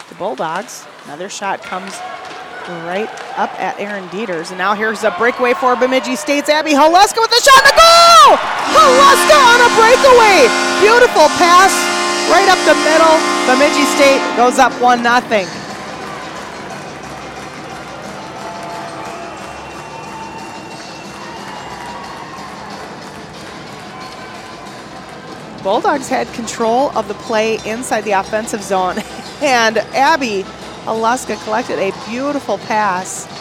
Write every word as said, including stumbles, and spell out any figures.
the Bulldogs. Another shot comes right up at Aaron Dieters. And now here's a breakaway for Bemidji State's Abby Haluska with a shot and a goal! Haluska on a breakaway! Beautiful pass right up the middle. Bemidji State goes up one nothing. Bulldogs had control of the play inside the offensive zone, and Abby Haluska collected a beautiful pass